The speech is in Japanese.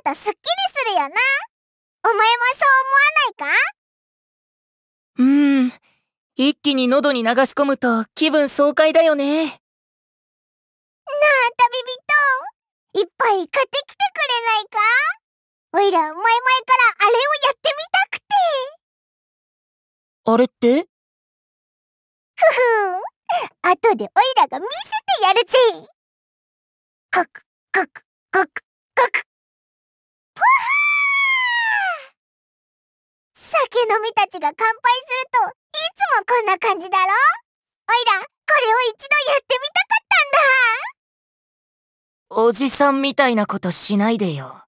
とすっきりするよな。お前もそう思わないか？ 一気に喉に流し込むと気分爽快だよね。 なあ、旅人、いっぱい買ってきてくれないか？おいら前々からあれをやってみたくて。 あれって？ ふふん、後でおいらが見せてやるぜ。コクコクコクコク。ぷはー！酒飲みたちが乾杯するといつもこんな感じだろ？おいらこれを一度やってみたかったんだ。 おじさんみたいなことしないでよ。